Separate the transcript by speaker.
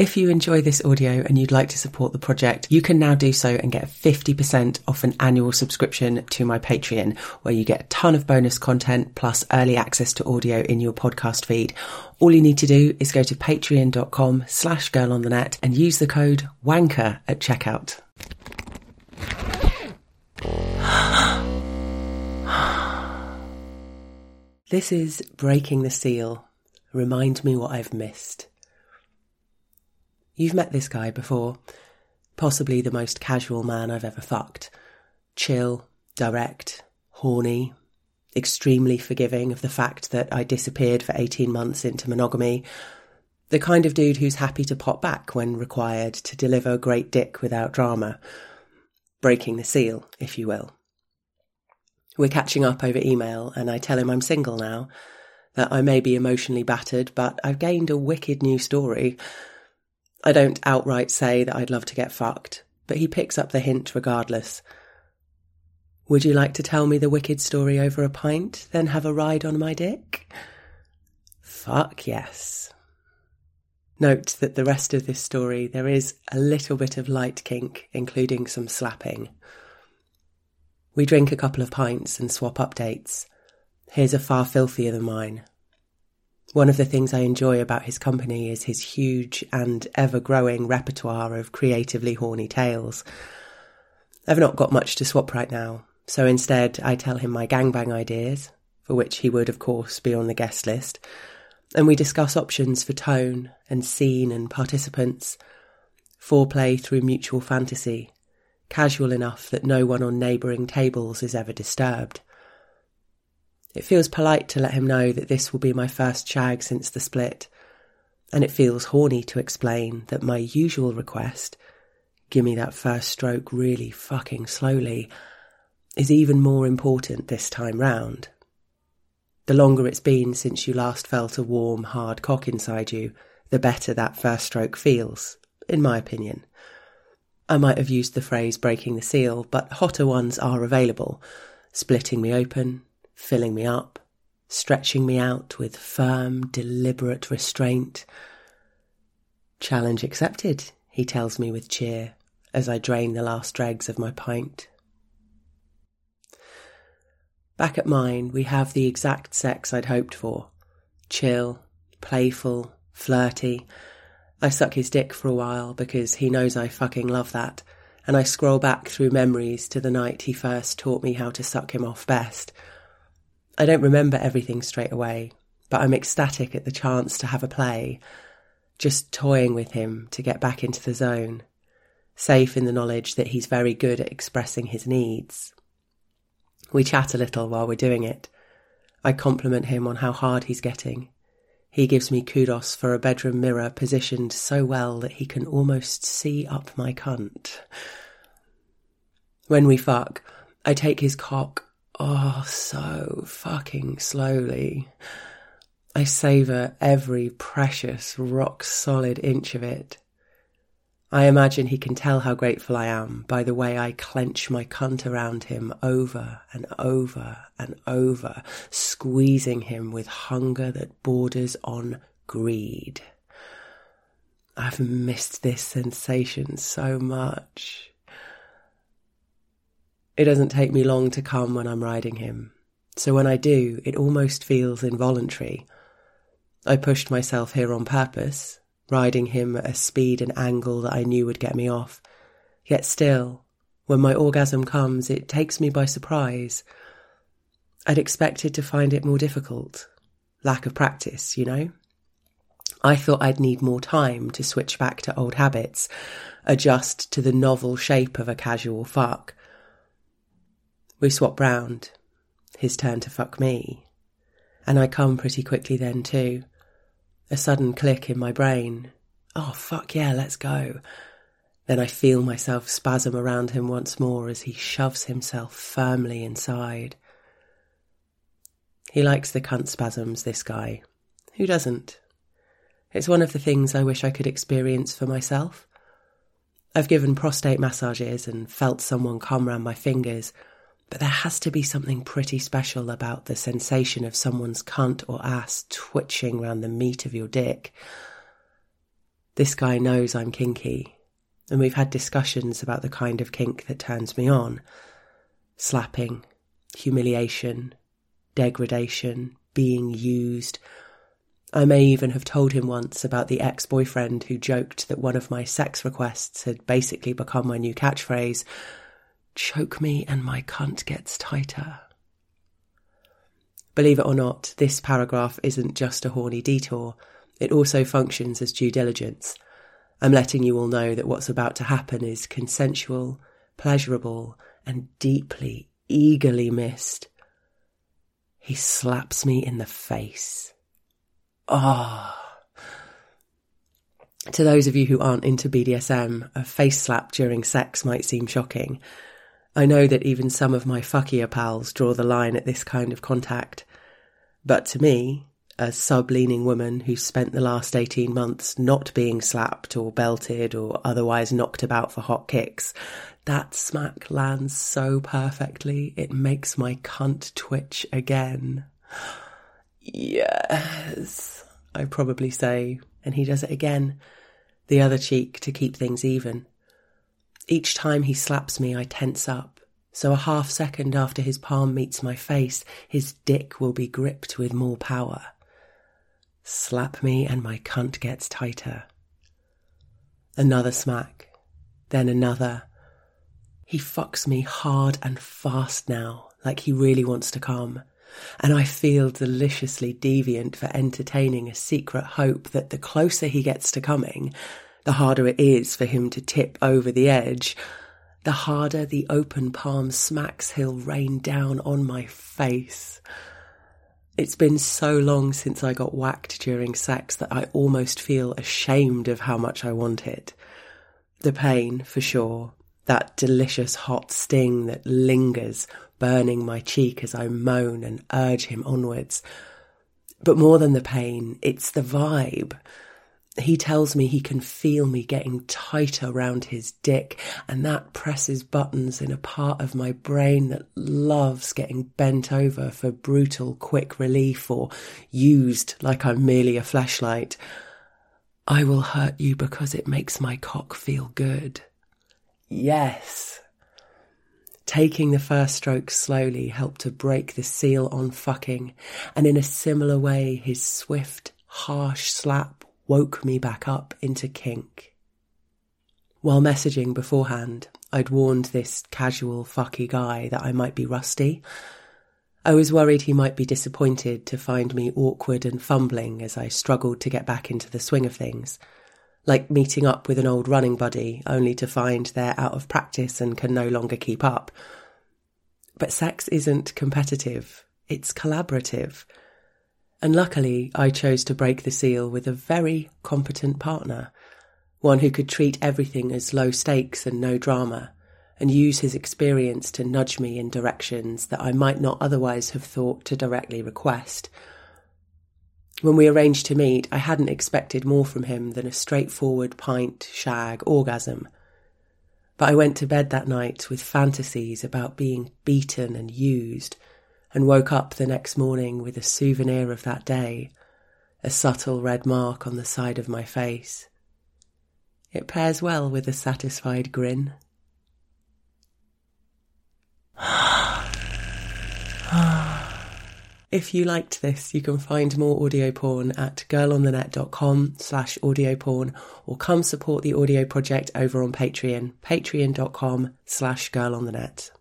Speaker 1: If you enjoy this audio and you'd like to support the project, you can now do so and get 50% off an annual subscription to my Patreon, where you get a ton of bonus content plus early access to audio in your podcast feed. All you need to do is go to patreon.com/girlonthenet and use the code WANKER at checkout. This is Breaking the Seal. Remind me what I've missed. You've met this guy before. Possibly the most casual man I've ever fucked. Chill, direct, horny, extremely forgiving of the fact that I disappeared for 18 months into monogamy. The kind of dude who's happy to pop back when required to deliver great dick without drama. Breaking the seal, if you will. We're catching up over email and I tell him I'm single now, that I may be emotionally battered, but I've gained a wicked new story. I don't outright say that I'd love to get fucked, but he picks up the hint regardless. Would you like to tell me the wicked story over a pint, then have a ride on my dick? Fuck yes. Note that the rest of this story, there is a little bit of light kink, including some slapping. We drink a couple of pints and swap updates. His are far filthier than mine. One of the things I enjoy about his company is his huge and ever-growing repertoire of creatively horny tales. I've not got much to swap right now, so instead I tell him my gangbang ideas, for which he would of course be on the guest list, and we discuss options for tone and scene and participants, foreplay through mutual fantasy, casual enough that no one on neighbouring tables is ever disturbed. It feels polite to let him know that this will be my first shag since the split, and it feels horny to explain that my usual request, give me that first stroke really fucking slowly, is even more important this time round. The longer it's been since you last felt a warm, hard cock inside you, the better that first stroke feels, in my opinion. I might have used the phrase breaking the seal, but hotter ones are available, splitting me open, filling me up, stretching me out with firm, deliberate restraint. Challenge accepted, he tells me with cheer, as I drain the last dregs of my pint. Back at mine, we have the exact sex I'd hoped for. Chill, playful, flirty. I suck his dick for a while because he knows I fucking love that, and I scroll back through memories to the night he first taught me how to suck him off best. I don't remember everything straight away, but I'm ecstatic at the chance to have a play, just toying with him to get back into the zone, safe in the knowledge that he's very good at expressing his needs. We chat a little while we're doing it. I compliment him on how hard he's getting. He gives me kudos for a bedroom mirror positioned so well that he can almost see up my cunt. When we fuck, I take his cock so fucking slowly. I savour every precious, rock-solid inch of it. I imagine he can tell how grateful I am by the way I clench my cunt around him over and over and over, squeezing him with hunger that borders on greed. I've missed this sensation so much. It doesn't take me long to come when I'm riding him, so when I do, it almost feels involuntary. I pushed myself here on purpose, riding him at a speed and angle that I knew would get me off. Yet still, when my orgasm comes, it takes me by surprise. I'd expected to find it more difficult. Lack of practice, you know? I thought I'd need more time to switch back to old habits, adjust to the novel shape of a casual fuck. We swap round. His turn to fuck me. And I come pretty quickly then too. A sudden click in my brain. Oh, fuck yeah, let's go. Then I feel myself spasm around him once more as he shoves himself firmly inside. He likes the cunt spasms, this guy. Who doesn't? It's one of the things I wish I could experience for myself. I've given prostate massages and felt someone come round my fingers, but there has to be something pretty special about the sensation of someone's cunt or ass twitching round the meat of your dick. This guy knows I'm kinky, and we've had discussions about the kind of kink that turns me on. Slapping, humiliation, degradation, being used. I may even have told him once about the ex-boyfriend who joked that one of my sex requests had basically become my new catchphrase, "Choke me and my cunt gets tighter." Believe it or not, this paragraph isn't just a horny detour. It also functions as due diligence. I'm letting you all know that what's about to happen is consensual, pleasurable, and deeply, eagerly missed. He slaps me in the face. Ah. To those of you who aren't into BDSM, a face slap during sex might seem shocking. I know that even some of my fuckier pals draw the line at this kind of contact. But to me, a sub-leaning woman who's spent the last 18 months not being slapped or belted or otherwise knocked about for hot kicks, that smack lands so perfectly it makes my cunt twitch again. Yes, I probably say, and he does it again, the other cheek to keep things even. Each time he slaps me, I tense up, so a half second after his palm meets my face, his dick will be gripped with more power. Slap me and my cunt gets tighter. Another smack, then another. He fucks me hard and fast now, like he really wants to come. And I feel deliciously deviant for entertaining a secret hope that the closer he gets to coming, the harder it is for him to tip over the edge, the harder the open palm smacks he'll rain down on my face. It's been so long since I got whacked during sex that I almost feel ashamed of how much I want it. The pain, for sure, that delicious hot sting that lingers, burning my cheek as I moan and urge him onwards. But more than the pain, it's the vibe. He tells me he can feel me getting tighter around his dick, and that presses buttons in a part of my brain that loves getting bent over for brutal, quick relief or used like I'm merely a fleshlight. I will hurt you because it makes my cock feel good. Yes. Taking the first stroke slowly helped to break the seal on fucking, and in a similar way his swift, harsh slap woke me back up into kink. While messaging beforehand, I'd warned this casual fucky guy that I might be rusty. I was worried he might be disappointed to find me awkward and fumbling as I struggled to get back into the swing of things. Like meeting up with an old running buddy, only to find they're out of practice and can no longer keep up. But sex isn't competitive, it's collaborative. And luckily, I chose to break the seal with a very competent partner, one who could treat everything as low stakes and no drama, and use his experience to nudge me in directions that I might not otherwise have thought to directly request. When we arranged to meet, I hadn't expected more from him than a straightforward pint, shag, orgasm. But I went to bed that night with fantasies about being beaten and used, and woke up the next morning with a souvenir of that day, a subtle red mark on the side of my face. It pairs well with a satisfied grin. If you liked this, you can find more audio porn at girlonthenet.com/audio-porn, or come support the audio project over on Patreon, patreon.com/girlonthenet.